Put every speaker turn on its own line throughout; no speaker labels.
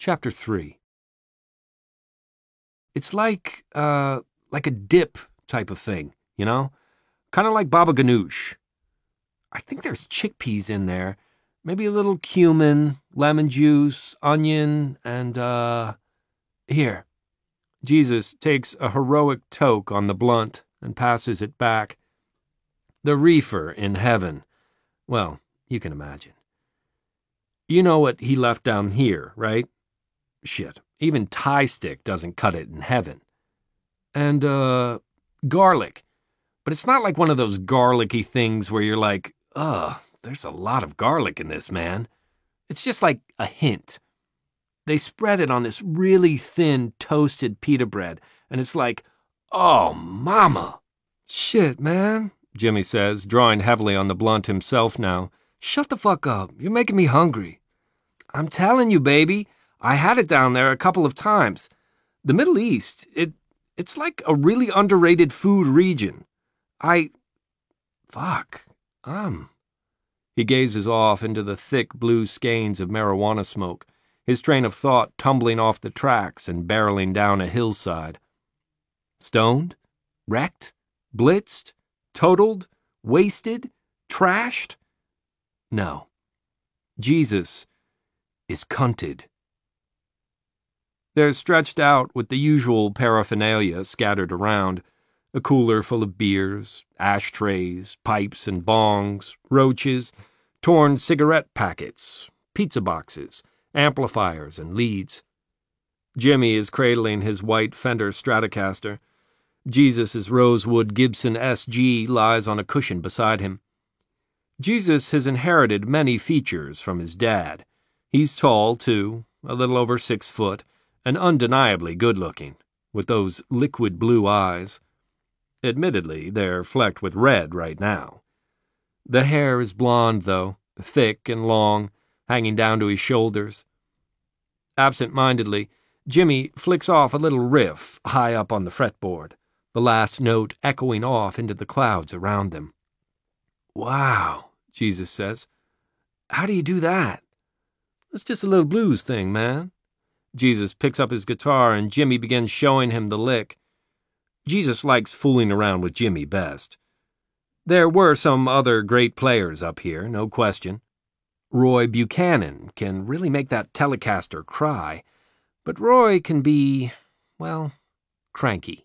Chapter 3. It's like a dip type of thing, you know? Kind of like baba ganoush. I think there's chickpeas in there, maybe a little cumin, lemon juice, onion, and, here. Jesus takes a heroic toke on the blunt and passes it back. The reefer in heaven. Well, you can imagine. You know what he left down here, right? Shit, even Thai stick doesn't cut it in heaven. And, garlic. But it's not like one of those garlicky things where you're like, ugh, there's a lot of garlic in this, man. It's just like a hint. They spread it on this really thin, toasted pita bread, and it's like, oh, mama. Shit, man, Jimmy says, drawing heavily on the blunt himself now. Shut the fuck up. You're making me hungry. I'm telling you, baby, I had it down there a couple of times. The Middle East, it's like a really underrated food region. He gazes off into the thick blue skeins of marijuana smoke, his train of thought tumbling off the tracks and barreling down a hillside. Stoned? Wrecked? Blitzed? Totaled? Wasted? Trashed? No. Jesus is cunted. They're stretched out with the usual paraphernalia scattered around, a cooler full of beers, ashtrays, pipes and bongs, roaches, torn cigarette packets, pizza boxes, amplifiers and leads. Jimmy is cradling his white Fender Stratocaster. Jesus' rosewood Gibson SG lies on a cushion beside him. Jesus has inherited many features from his dad. He's tall, too, a little over 6 foot, and undeniably good-looking, with those liquid blue eyes. Admittedly, they're flecked with red right now. The hair is blonde, though, thick and long, hanging down to his shoulders. Absent-mindedly, Jimmy flicks off a little riff high up on the fretboard, the last note echoing off into the clouds around them. Wow, Jesus says. How do you do that? It's just a little blues thing, man. Jesus picks up his guitar and Jimmy begins showing him the lick. Jesus likes fooling around with Jimmy best. There were some other great players up here, no question. Roy Buchanan can really make that Telecaster cry, but Roy can be, well, cranky.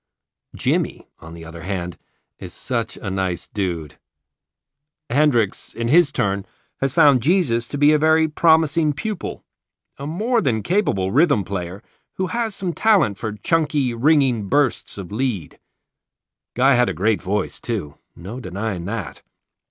Jimmy, on the other hand, is such a nice dude. Hendrix, in his turn, has found Jesus to be a very promising pupil, a more than capable rhythm player who has some talent for chunky, ringing bursts of lead. Guy had a great voice, too, no denying that.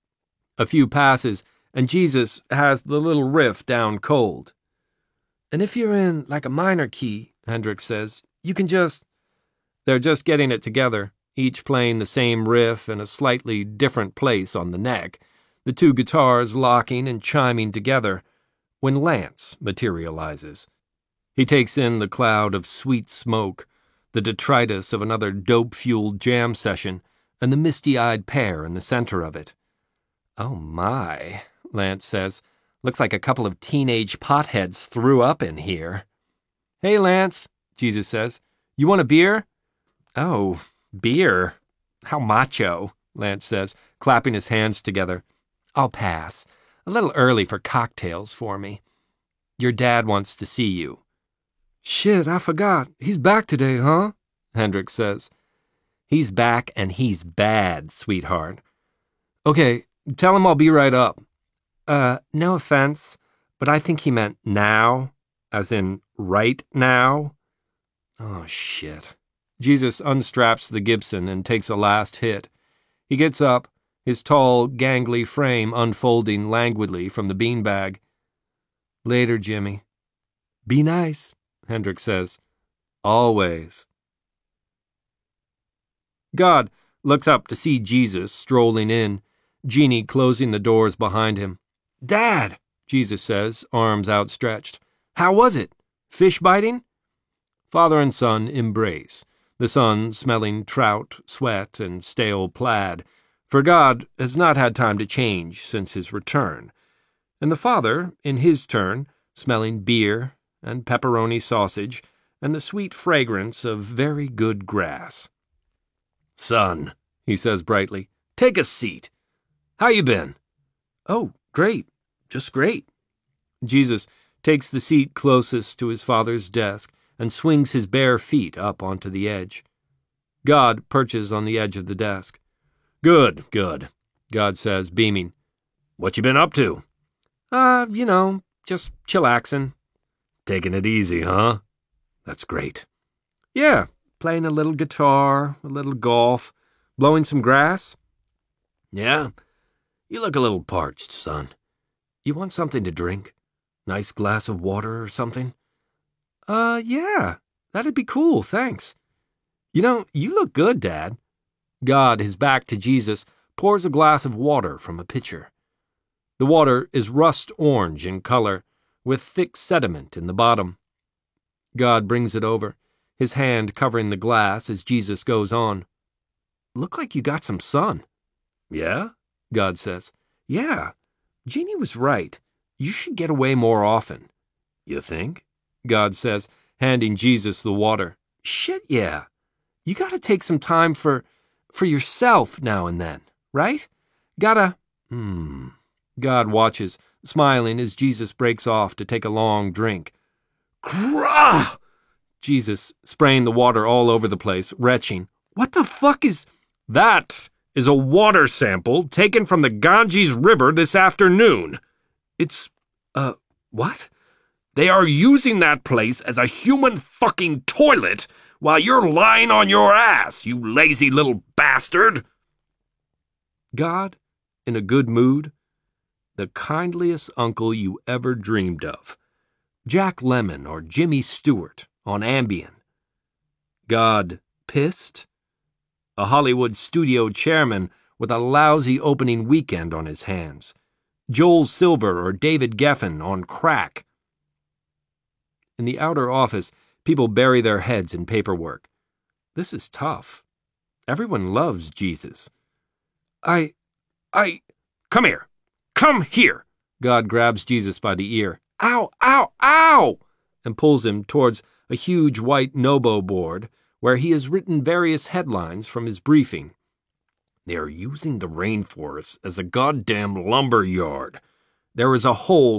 A few passes, and Jesus has the little riff down cold. And if you're in, like, a minor key, Hendrix says, you can just... They're just getting it together, each playing the same riff in a slightly different place on the neck, the two guitars locking and chiming together, when Lance materializes. He takes in the cloud of sweet smoke, the detritus of another dope-fueled jam session, and the misty-eyed pair in the center of it. Oh my, Lance says. Looks like a couple of teenage potheads threw up in here. Hey, Lance, Jesus says. You want a beer? Oh, beer. How macho, Lance says, clapping his hands together. I'll pass. A little early for cocktails for me. Your dad wants to see you. Shit, I forgot. He's back today, huh? Hendrix says. He's back and he's bad, sweetheart. Okay, tell him I'll be right up. No offense, but I think he meant now, as in right now. Oh, shit. Jesus unstraps the Gibson and takes a last hit. He gets up, his tall, gangly frame unfolding languidly from the beanbag. Later, Jimmy. Be nice, Hendrix says. Always. God looks up to see Jesus strolling in, Jeannie closing the doors behind him. Dad, Jesus says, arms outstretched. How was it? Fish biting? Father and son embrace, the son smelling trout, sweat, and stale plaid, for God has not had time to change since his return, and the father, in his turn, smelling beer, and pepperoni sausage and the sweet fragrance of very good grass. "Son," he says brightly, "take a seat. How you been?" "Oh, great, just great." Jesus takes the seat closest to his father's desk and swings his bare feet up onto the edge. God perches on the edge of the desk. Good, God says, beaming. "What you been up to?" Just chillaxing." "Taking it easy, huh?" "That's great." "Yeah, playing a little guitar, a little golf, blowing some grass." "Yeah? You look a little parched, son. You want something to drink? Nice glass of water or something?" Yeah, that'd be cool, thanks." You look good, Dad." God, his back to Jesus, pours a glass of water from a pitcher. The water is rust orange in color, with thick sediment in the bottom. God brings it over, his hand covering the glass as Jesus goes on. "Look like you got some sun." "Yeah?" God says. "Yeah. Jeannie was right. You should get away more often." "You think?" God says, handing Jesus the water. "Shit, yeah. You gotta take some time for yourself now and then, right? Gotta..." God watches, smiling as Jesus breaks off to take a long drink. "Grah!" Jesus, spraying the water all over the place, retching. "What the fuck is..." "That is a water sample taken from the Ganges River this afternoon. It's, what? They are using that place as a human fucking toilet while you're lying on your ass, you lazy little bastard." God, in a good mood, the kindliest uncle you ever dreamed of. Jack Lemmon or Jimmy Stewart on Ambien. God, pissed? A Hollywood studio chairman with a lousy opening weekend on his hands. Joel Silver or David Geffen on crack. In the outer office, people bury their heads in paperwork. This is tough. Everyone loves Jesus. Come here. Come here. God grabs Jesus by the ear. "Ow, ow, ow!" and pulls him towards a huge white Nobo board where he has written various headlines from his briefing. "They are using the rainforest as a goddamn lumber yard. There is a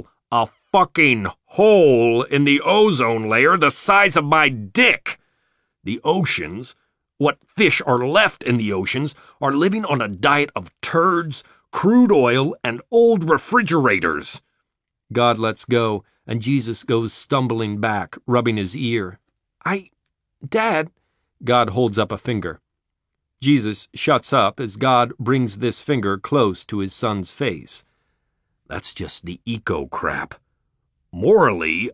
fucking hole in the ozone layer the size of my dick. The oceans, what fish are left in the oceans, are living on a diet of turds, crude oil, and old refrigerators." God lets go, and Jesus goes stumbling back, rubbing his ear. Dad," God holds up a finger. Jesus shuts up as God brings this finger close to his son's face. "That's just the eco crap. Morally,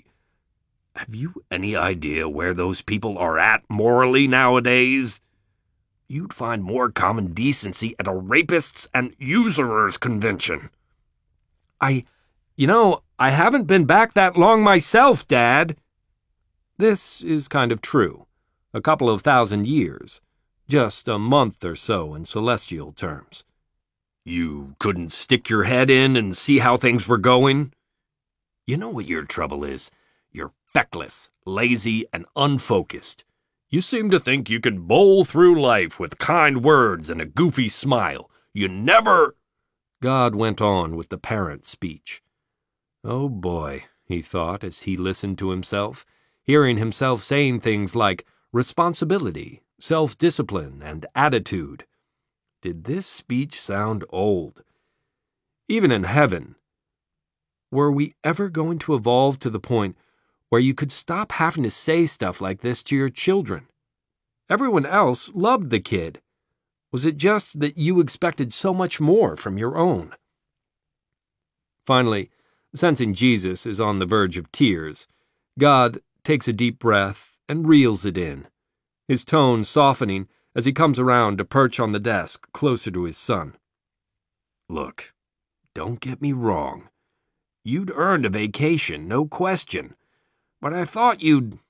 Have you any idea where those people are at morally nowadays? You'd find more common decency at a rapists and usurers convention." I haven't been back that long myself, Dad." This is kind of true. A couple of 1,000 years. Just a month or so in celestial terms. "You couldn't stick your head in and see how things were going?" "You know what your trouble is? You're feckless, lazy, and unfocused. You seem to think you can bowl through life with kind words and a goofy smile. You never..." God went on with the parent speech. Oh boy, he thought as he listened to himself, hearing himself saying things like responsibility, self-discipline, and attitude. Did this speech sound old? Even in heaven, were we ever going to evolve to the point where you could stop having to say stuff like this to your children? Everyone else loved the kid. Was it just that you expected so much more from your own? Finally, sensing Jesus is on the verge of tears, God takes a deep breath and reels it in, his tone softening as he comes around to perch on the desk closer to his son. "Look, don't get me wrong. You'd earned a vacation, no question. But I thought you'd,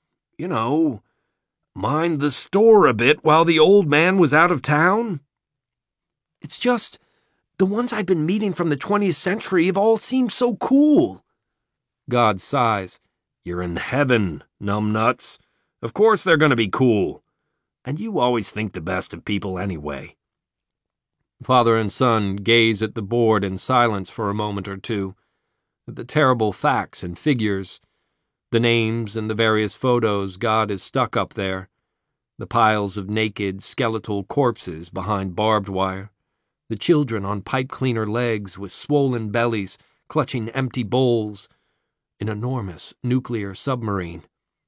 mind the store a bit while the old man was out of town." "It's just, the ones I've been meeting from the 20th century have all seemed so cool." God sighs. You're in heaven, numbnuts. Of course they're going to be cool. And you always think the best of people anyway. Father and son gaze at the board in silence for a moment or two, at the terrible facts and figures, the names and the various photos God has stuck up there, the piles of naked, skeletal corpses behind barbed wire, the children on pipe cleaner legs with swollen bellies clutching empty bowls, an enormous nuclear submarine.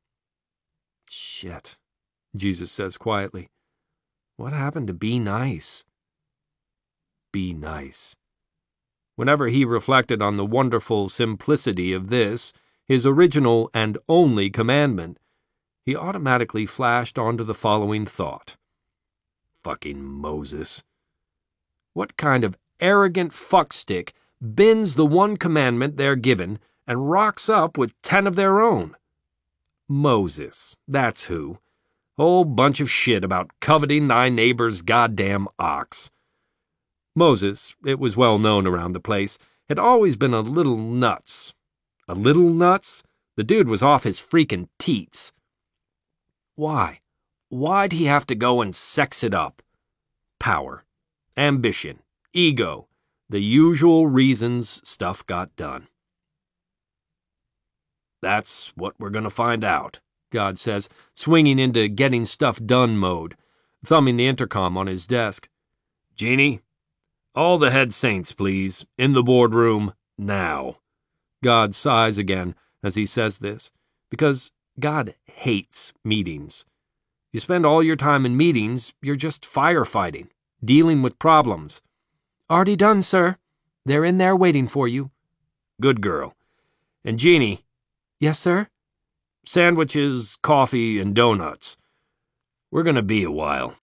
Shit, Jesus says quietly. What happened to be nice? Be nice. Whenever he reflected on the wonderful simplicity of this, his original and only commandment, he automatically flashed onto the following thought. Fucking Moses. What kind of arrogant fuckstick bends the one commandment they're given and rocks up with 10 of their own? Moses, that's who. Whole bunch of shit about coveting thy neighbor's goddamn ox. Moses, it was well known around the place, had always been a little nuts. A little nuts? The dude was off his freaking teats. Why? Why'd he have to go and sex it up? Power. Ambition. Ego. The usual reasons stuff got done. That's what we're going to find out, God says, swinging into getting stuff done mode, thumbing the intercom on his desk. Jeannie? All the head saints, please, in the boardroom, now. God sighs again as he says this, because God hates meetings. You spend all your time in meetings, you're just firefighting, dealing with problems. Already done, sir. They're in there waiting for you. Good girl. And Jeannie. Yes, sir? Sandwiches, coffee, and donuts. We're going to be a while.